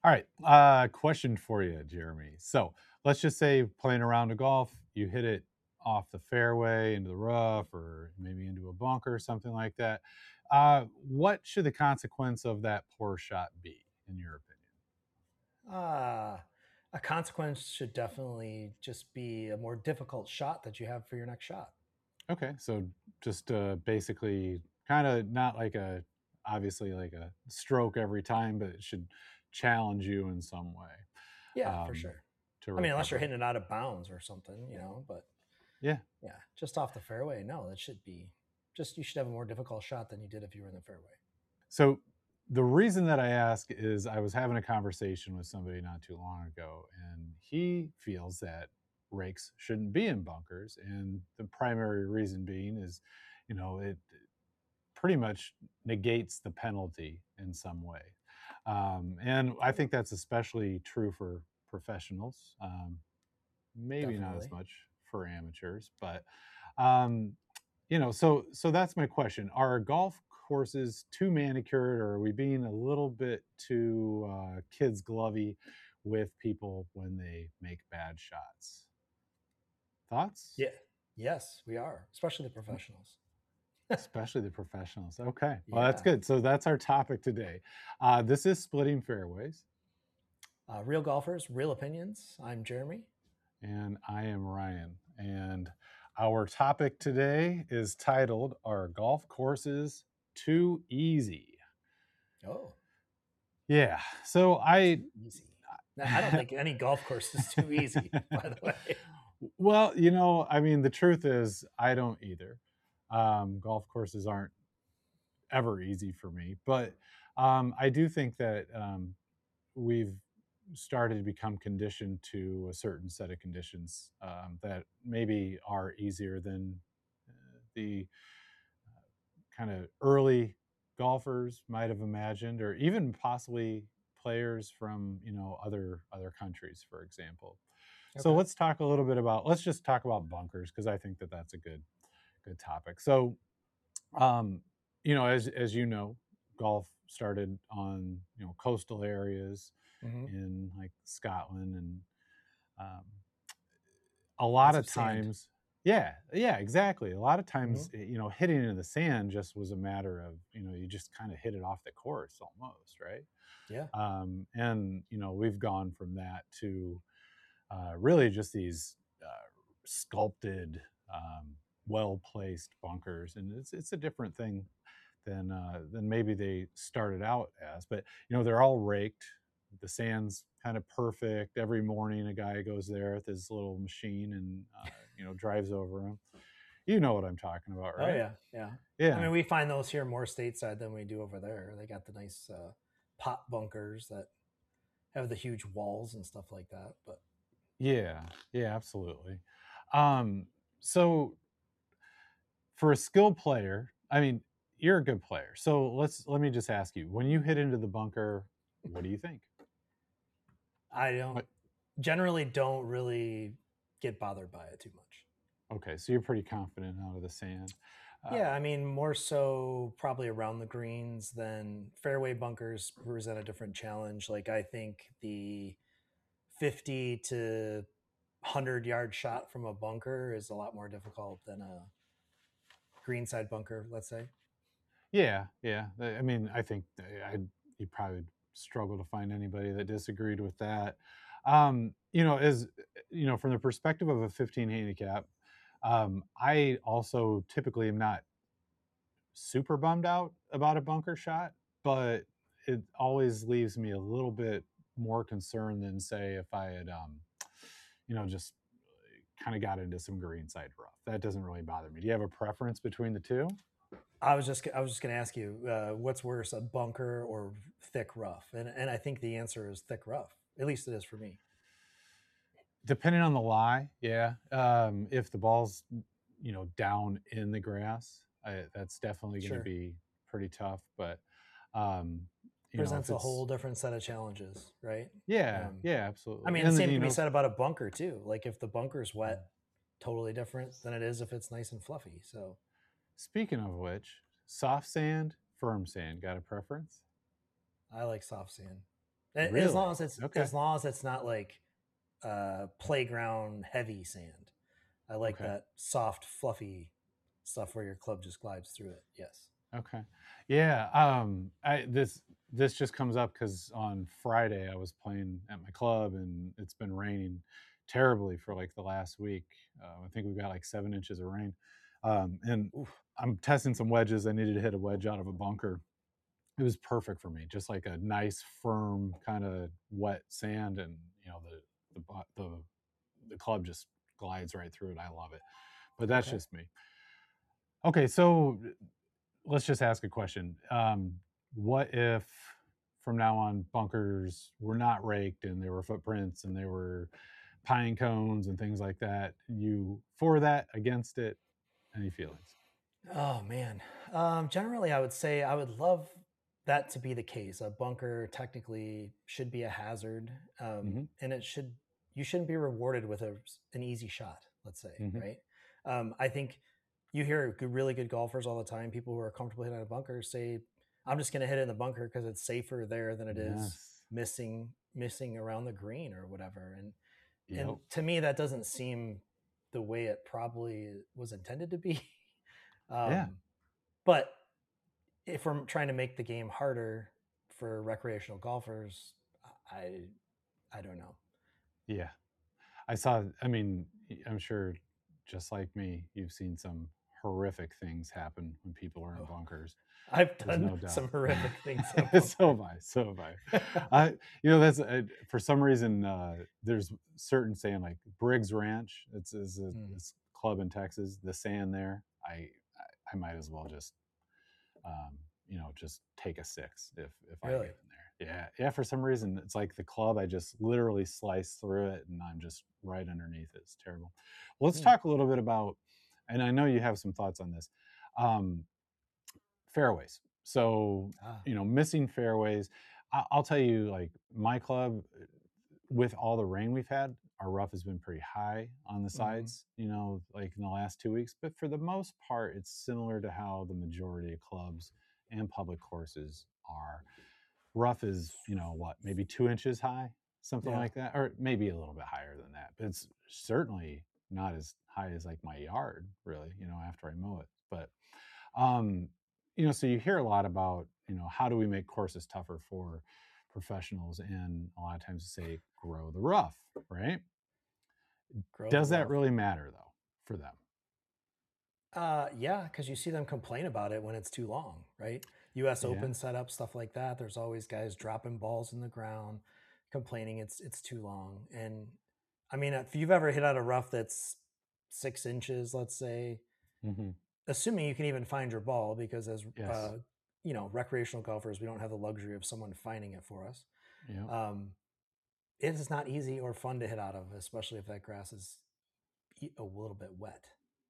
All right. Question for you, Jeremy. So let's just say playing around a golf, you hit it off the fairway into the rough or maybe into a bunker or something like that. What should the consequence of that poor shot be, in your opinion? Ah, a consequence should definitely just be a more difficult shot that you have for your next shot. Okay. So just basically kind of not like obviously like a stroke every time, but it should challenge you in some way Yeah, for um, sure. to I mean, unless you're recover. hitting it out of bounds or something, but Yeah. yeah, just off the fairway. No, that should be just you should have a more difficult shot than you did if you were in the fairway. So the reason that I ask is I was having a conversation with somebody not too long ago, and he feels that rakes shouldn't be in bunkers. And the primary reason being is, it pretty much negates the penalty in some way. And I think that's especially true for professionals. Maybe not as Definitely. much for amateurs, but um, so that's my question. Are golf courses too manicured, or are we being a little bit too kids glovey with people when they make bad shots? Thoughts? Yeah. Yes, we are, especially the professionals. Especially the professionals. Okay, well, that's Yeah. good. So that's our topic today. This is splitting fairways, Real golfers, real opinions. I'm Jeremy. and I am Ryan. And our topic today is titled "Are Golf Courses Too Easy?" Oh, Yeah. So I too easy. Now, I don't think any golf course is too easy, by the way. Well, I mean, the truth is, I don't either. Golf courses aren't ever easy for me, but I do think that we've started to become conditioned to a certain set of conditions that maybe are easier than the kind of early golfers might have imagined, or even possibly players from other countries, for example. So Okay. let's just talk about bunkers because I think that that's a good topic. So um, as you know, golf started on coastal areas Hmm. in like Scotland and um, a lot Lots of of sand. times. Yeah, exactly. A lot of Hmm. times, hitting into the sand just was a matter of, you just kind of hit it off the course almost, right? Yeah. And we've gone from that to really just these sculpted, well placed bunkers, and it's a different thing than maybe they started out as. But they're all raked. The sand's kind of perfect. Every morning, a guy goes there with his little machine and drives over them. You know what I'm talking about, Oh right? yeah, yeah. I Yeah, mean, we find those here more stateside than we do over there. They got the nice pot bunkers that have the huge walls and stuff like that. But yeah, absolutely. Um, so for a skilled player, I mean, you're a good player. So let me just ask you: when you hit into the bunker, what do you think? I don't What? generally don't really get bothered by it too much. Okay, so you're pretty confident out of the sand. Yeah, Uh, I mean, more so probably around the greens than fairway bunkers present a different challenge. Like I think the 50 to 100-yard shot from a bunker is a lot more difficult than a greenside bunker, let's say. yeah. I mean, I think you probably struggle to find anybody that disagreed with that. As from the perspective of a 15 handicap, I also typically am not super bummed out about a bunker shot, but it always leaves me a little bit more concerned than say if I had, just kind of got into some greenside rough. That doesn't really bother me. Do you have a preference between the two? I was just going to ask you, what's worse, a bunker or thick rough? And I think the answer is thick rough. At least it is for me. Depending on the lie, yeah. If the ball's down in the grass, that's definitely going to Sure. be pretty tough. But um, if Presents a whole it's different set of challenges, right? yeah, Um, yeah, I absolutely. mean, the And then same can be said about a bunker too. Like if the bunker's wet, totally different than it is if it's nice and fluffy. So speaking of which, soft sand, firm sand, got a preference? I like soft sand. As Really? long as Okay. it's not like playground heavy sand. I like Okay. that soft, fluffy stuff where your club just glides through it. Yes. Okay. Yeah, I this just comes up because on Friday, I was playing at my club, and it's been raining terribly for, like, the last week. I think we've got, like, 7 inches of rain, and Oof. I'm testing some wedges. I needed to hit a wedge out of a bunker. It was perfect for me, just like a nice, firm, kinda wet sand, and, the bu the club just glides right through it. I love it, but that's Okay. just me. Okay, so let's just ask a question. What if from now on bunkers were not raked and there were footprints and there were pine cones and things like that? You for that, against it? Any feelings? Oh man. Generally, I would say I would love that to be the case. A bunker technically should be a hazard, Hmm. and you shouldn't be rewarded with an easy shot. Let's say, Hmm. right? I think you hear really good golfers all the time. People who are comfortable hitting a bunker say, "I'm just going to hit it in the bunker because it's safer there than it is Yes. missing around the green or whatever." And Yep. to me, that doesn't seem the way it probably was intended to be. Yeah. Um, but if we're trying to make the game harder for recreational golfers, I I don't know. Yeah. I'm sure just like me, you've seen some horrific things happen when people are in Oh, bunkers. I've There's done no doubt. some horrific things in a So bunker. have I, so have I. That's for some reason, there's certain saying, like, Briggs Ranch, it's a Mm, this club in Texas, the sand there, I might as well just, just take a 6 if I get really? in there. Yeah, yeah, for some reason, it's like the club, I just literally slice through it, and I'm just right underneath it. It's terrible. Well, let's Hmm. talk a little bit about, and I know you have some thoughts on this, um, fairways. So, Ah. missing fairways. I'll tell you, like, my club, with all the rain we've had, our rough has been pretty high on the Hmm. sides, like in the last 2 weeks. But for the most part, it's similar to how the majority of clubs and public courses are. Rough is, what, maybe 2 inches high, something Yeah. like that, or maybe a little bit higher than that. But it's certainly not as high as, like, my yard, really, after I mow it. But um, so you hear a lot about, how do we make courses tougher for professionals, and a lot of times they say grow the rough, right? Grow the Does that rough. really matter though for them? Yeah, because you see them complain about it when it's too long, right? U.S. Yeah. Open setup, stuff like that. There's always guys dropping balls in the ground, complaining it's too long. And I mean, if you've ever hit out a rough that's 6 inches, let's say, Hmm. assuming you can even find your ball, because as Yes. recreational golfers, we don't have the luxury of someone finding it for us. Yep. Um, it is not easy or fun to hit out of, especially if that grass is a little bit wet.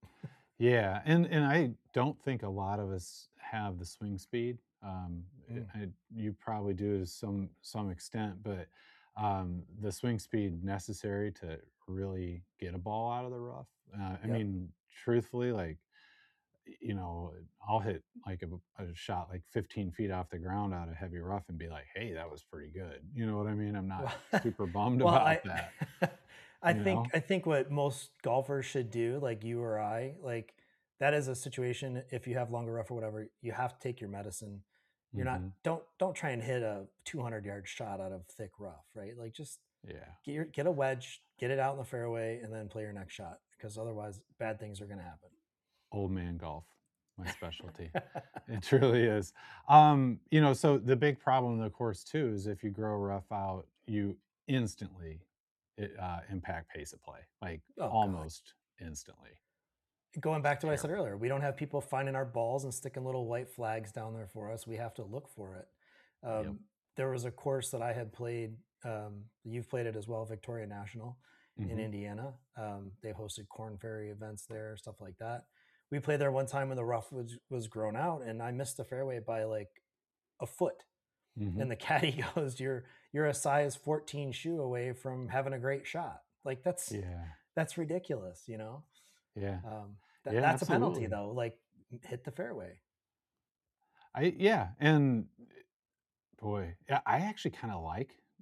Yeah, and I don't think a lot of us have the swing speed. Mm, You probably do to some extent, but the swing speed necessary to really get a ball out of the rough. I yep. mean, truthfully, like, you know, I'll hit like a shot like 15 feet off the ground out of heavy rough and be like, "Hey, that was pretty good." You know what I mean? I'm not Well, super bummed well, about that. I You know? think what most golfers should do, like you or I, like that is a situation. If you have longer rough or whatever, you have to take your medicine. You're not Hmm. don't try and hit a 200-yard shot out of thick rough, right? Like just Yeah. get a wedge, get it out in the fairway, and then play your next shot because otherwise bad things are going to happen. Old man golf, my specialty. It truly is. So the big problem, of course, too, is if you grow rough out, you instantly impact pace of play, like Oh God. almost instantly. Going It's back to what I said terrible. earlier, we don't have people finding our balls and sticking little white flags down there for us. We have to look for it. Yep. There was a course that I had played. You've played it as well, Victoria National in Hmm. Indiana. They've hosted Corn Ferry events there, stuff like that. We played there one time when the rough was grown out, and I missed the fairway by like a foot. Hmm. And the caddy goes, "You're a size 14 shoe away from having a great shot." Like Yeah. that's ridiculous, you know. Yeah. Yeah. That's a penalty Absolutely. though. Like hit the fairway. Yeah, and boy, yeah, I actually kind of like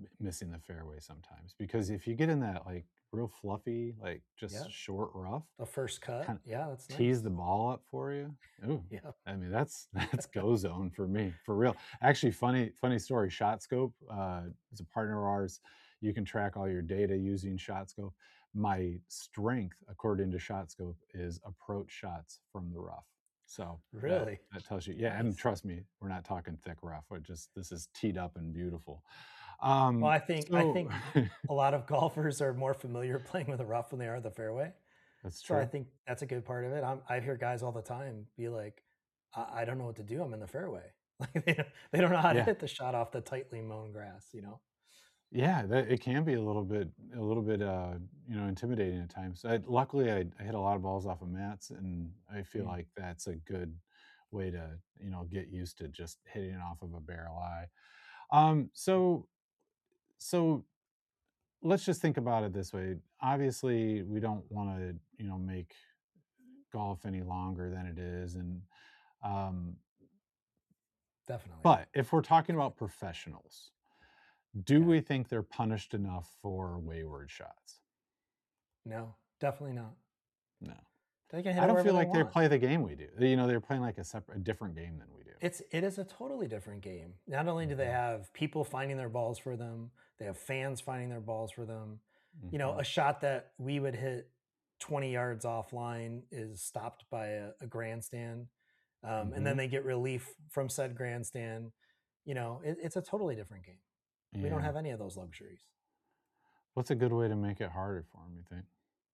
missing the fairway sometimes, because if you get in that, like, real fluffy, like, just Yeah, short rough, the first that cut. kinda Yeah, that's tees nice. the ball up for you. Ooh, Yeah. I mean, that's that's go zone for me, for real. Actually, funny story, ShotScope, is a partner of ours. You can track all your data using ShotScope. My strength, according to ShotScope, is approach shots from the rough. So that Really? that tells you, yeah, and Nice. trust me, we're not talking thick rough. We're just, this is teed up and beautiful. Well, I So think a lot of golfers are more familiar playing with a rough than they are the fairway. that's So I true. think that's a good part of it. I hear guys all the time be like, I don't know what to do. I'm in the fairway." Like they don't know how to Yeah. hit the shot off the tightly mown grass. You know? Yeah, that it can be a little bit, intimidating at times. Luckily, I hit a lot of balls off of mats, and I feel Mm, like that's a good way to, get used to just hitting off of a barrel eye. Um, so so let's just think about it this way. Obviously, we don't want to, make golf any longer than it is, and um, definitely but not. if we're talking about professionals, do Okay. we think they're punished enough for wayward shots? No, definitely not. No. They can hit I it don't wherever feel they like they want. play the game we do. They're playing like a different game than we do. It is a totally different game. Not only do they Mhm, have people finding their balls for them, they have fans finding their balls for them. You know, mhm, a shot that we would hit 20 yards offline is stopped by a grandstand, and then mhm. they get relief from said grandstand. You know, it's a totally different game. We don't Yeah. have any of those luxuries. What's a good way to make it harder for them, you think?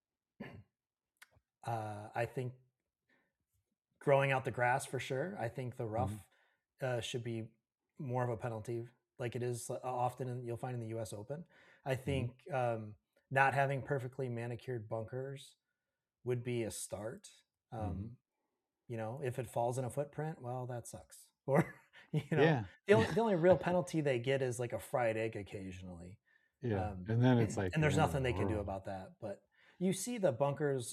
I think growing out the grass for sure. I think the Mhm, rough should be more of a penalty, like it is often you'll find in the U.S. Open. I mhm, think not having perfectly manicured bunkers would be a start. mhm. Um, you know, if it falls in a footprint, well, that sucks. Or you know, Yeah. the only real penalty they get is like a fried egg occasionally, Yeah, and then it's like, and there's nothing they can do "Ugh." about that. But you see the bunkers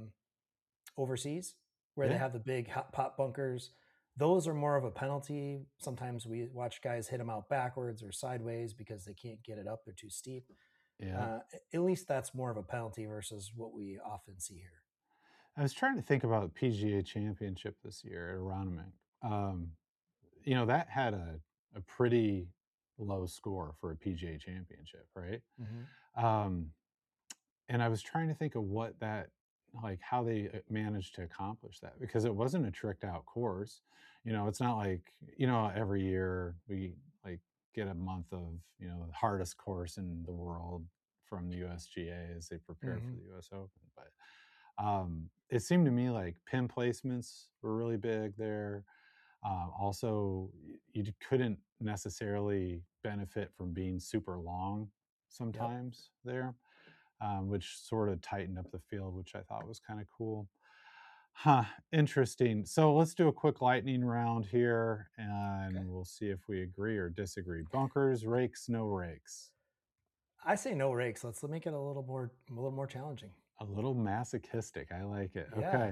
overseas where they Yeah, have the big hot pot bunkers. Those are more of a penalty. Sometimes we watch guys hit them out backwards or sideways because they can't get it up; they're too steep. yeah. At least that's more of a penalty versus what we often see here. I was trying to think about PGA Championship this year at Aronimink. Um, that had a pretty low score for a PGA Championship, right? Hmm. Um And I was trying to think of what that, like, how they, managed to accomplish that, because it wasn't a tricked out course. It's not like, every year we, like, get a month of, the hardest course in the world from the USGA as they prepare for Hmm. the US Open, but, it seemed to me like pin placements were really big there. Also, you couldn't necessarily benefit from being super long Yep. sometimes there, which sort of tightened up the field, which I thought was kind of cool. Huh, interesting. So let's do a quick lightning round here Okay. and we'll see if we agree or disagree. Bunkers, rakes, no rakes. I say no rakes. Let's make it a little more challenging. A little masochistic. I like it. Yeah. Okay.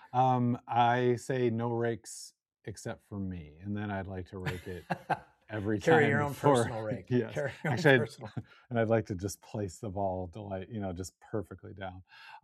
I say no rakes except for me. And then I'd like to rake it every Carry time your own before. personal rake. Yes. Carry your own Actually, personal. and I'd like to just place the ball to, like, just perfectly down.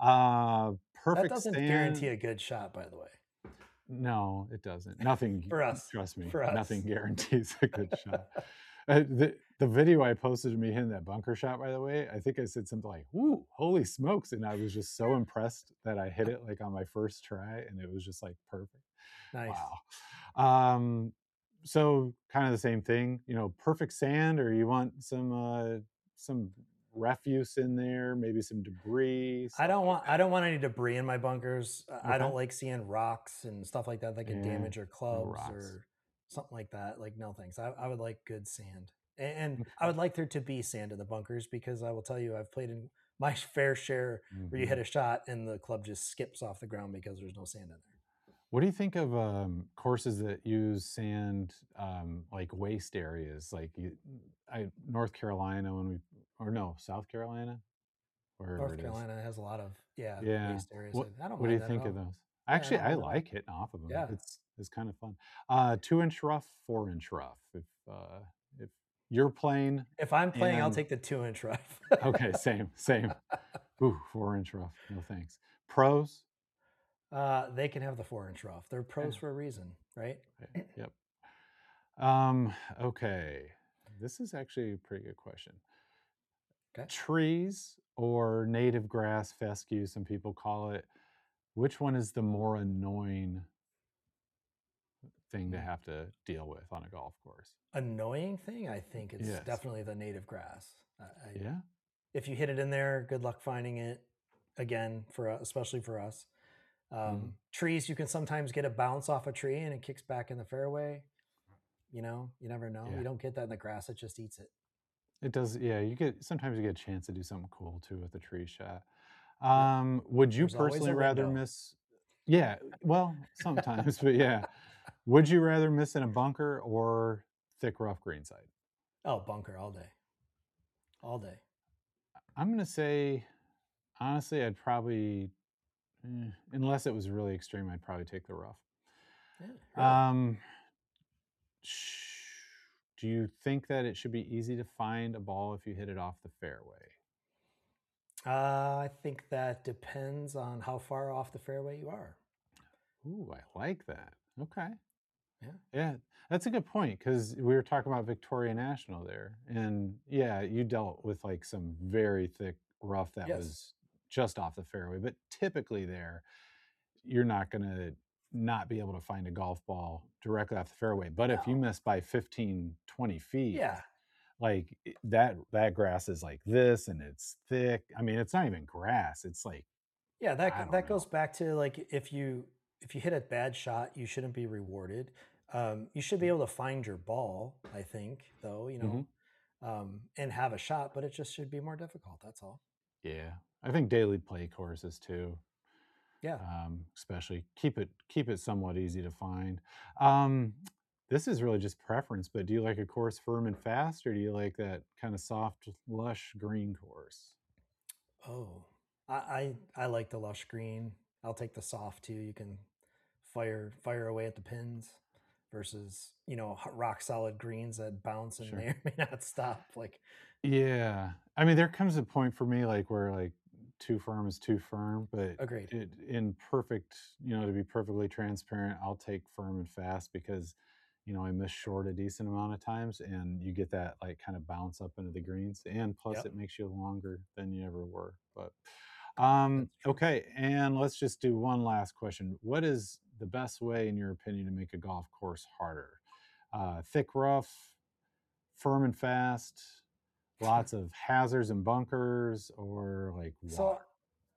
That Perfect doesn't guarantee stand. a good shot, by the way. No, it doesn't. Nothing, For us. trust me, For nothing us. guarantees a good shot. The video I posted of me hitting that bunker shot, by the way, I think I said something like, "Ooh, holy smokes!" And I was just so impressed that I hit it like on my first try, and it was just like perfect. Nice. Wow. Um, so kind of the same thing, perfect sand, or you want some refuse in there, maybe some debris, stuff like I don't want any debris in my bunkers. that. I Okay. don't like seeing rocks and stuff like that that could Yeah. damage your No clubs rocks. or something like that. Like, no thanks. I would like good sand. And I Okay. would like there to be sand in the bunkers because I will tell you, I've played in my fair share where you hit Mhm. a shot and the club just skips off the ground because there's no sand in there. What do you think of, courses that use sand, like waste areas, like North Carolina, when we, or no, South Carolina, wherever North it is. Carolina has a lot of, yeah, Yeah. waste areas. What I don't what do you mind that at think of all. those? Yeah, I Actually, don't I mind at all. like hitting off of them. Yeah. It's kind of fun. 2-inch rough, 4-inch rough, if you're playing, If I'm playing, I'll and take the 2-inch rough. okay, same, same. Ooh, 4-inch rough. No thanks. Pros? They can have the 4-inch rough. They're Yeah. pros for a reason, right? Okay. Yep. Okay. This is actually a pretty good question. Okay. Trees or native grass, fescue, some people call it. Which one is the more annoying thing to Hmm. have to deal with on a golf course? Annoying thing, I think it's Yes. definitely the native grass. Yeah. If you hit it in there, good luck finding it again especially for us. Mhm. Trees, you can sometimes get a bounce off a tree and it kicks back in the fairway. You never know. Yeah. You don't get that in the grass; it just eats it. It does. Yeah. Sometimes you get a chance to do something cool too with a tree shot. Yep. Would you There's always personally a rather window. miss? Yeah. Well, sometimes, but yeah. Would you rather miss in a bunker or thick rough greenside? Oh, bunker all day, all day. I'm gonna say honestly, I'd probably, unless it was really extreme, I'd probably take the rough. Yeah, really. Um, do you think that it should be easy to find a ball if you hit it off the fairway? I think that depends on how far off the fairway you are. Ooh, I like that. Okay. Yeah. Yeah, that's a good point because we were talking about Victoria National there, and yeah, you dealt with like some very thick rough that Yes. was just off the fairway, but typically there, you're not gonna not be able to find a golf ball directly off the fairway. But if you No. miss by 15, 20 feet, Yeah. like that grass is like this and it's thick. I mean, it's not even grass. It's like, Yeah, I don't that goes know. back to like if you hit a bad shot, you shouldn't be rewarded. You should be able to find your ball, I think, though, Hmm. and have a shot, but it just should be more difficult. That's all. Yeah. I think daily play courses too. Yeah. Especially keep it somewhat easy to find. Um, this is really just preference, but do you like a course firm and fast, or do you like that kind of soft, lush green course? Oh, I like the lush green. I'll take the soft too. You can fire away at the pins versus rock solid greens that bounce and may Sure. or may not stop. Like, Yeah, I mean, there comes a point for me like where like too firm is too firm, but agreed. it in perfect, to be perfectly transparent, I'll take firm and fast because I miss short a decent amount of times, and you get that like kind of bounce up into the greens, and plus Yep, it makes you longer than you ever were. But that's true. okay, and let's just do one last question. What is the best way, in your opinion, to make a golf course harder? Thick rough, firm and fast, lots of hazards and bunkers, or like So water?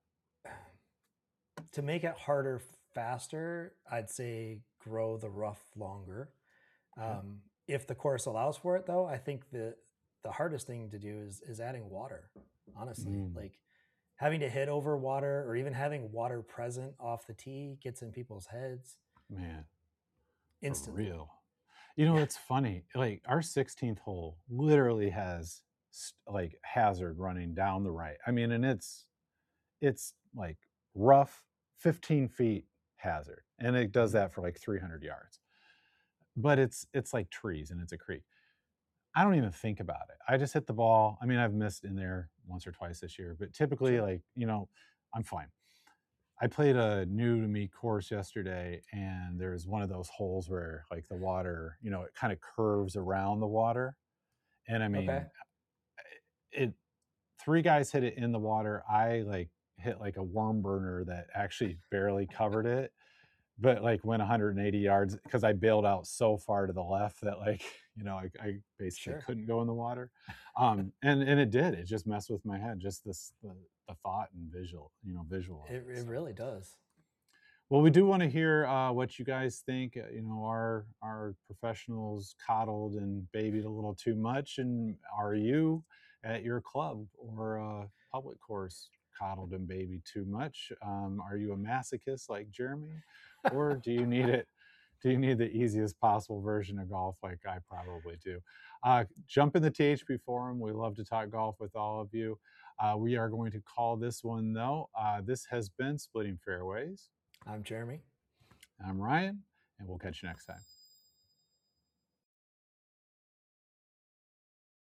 to make it harder faster, I'd say grow the rough longer. Okay. If the course allows for it, though, I think the hardest thing to do is adding water. Honestly, Mm, like having to hit over water or even having water present off the tee gets in people's heads man, for instantly. real. Yeah. It's funny. Like our 16th hole literally has like hazard running down the right. I mean, and it's like rough 15 feet hazard, and it does Mhm. that for like 300 yards. But it's like trees and it's a creek. I don't even think about it. I just hit the ball. I mean, I've missed in there once or twice this year, but typically, Sure. like, I'm fine. I played a new to me course yesterday, and there's one of those holes where like the water, it kind of curves around the water. And I Okay. mean, it three guys hit it in the water. I like hit like a worm burner that actually barely covered it, but like went 180 yards because I bailed out so far to the left that like, I basically Sure. couldn't go in the water. And it did. It just messed with my head, just the thought and visual of it. It So really does. well, we do want to hear what you guys think. Our professionals coddled and babied a little too much, and are you at your club or public course coddled and babied too much? Are you a masochist like Jeremy, or do you need it? Do you need the easiest possible version of golf like I probably do? Jump in the THP forum. We love to talk golf with all of you. We are going to call this one though. This has been Splitting Fairways. I'm Jeremy. I'm Ryan, and we'll catch you next time.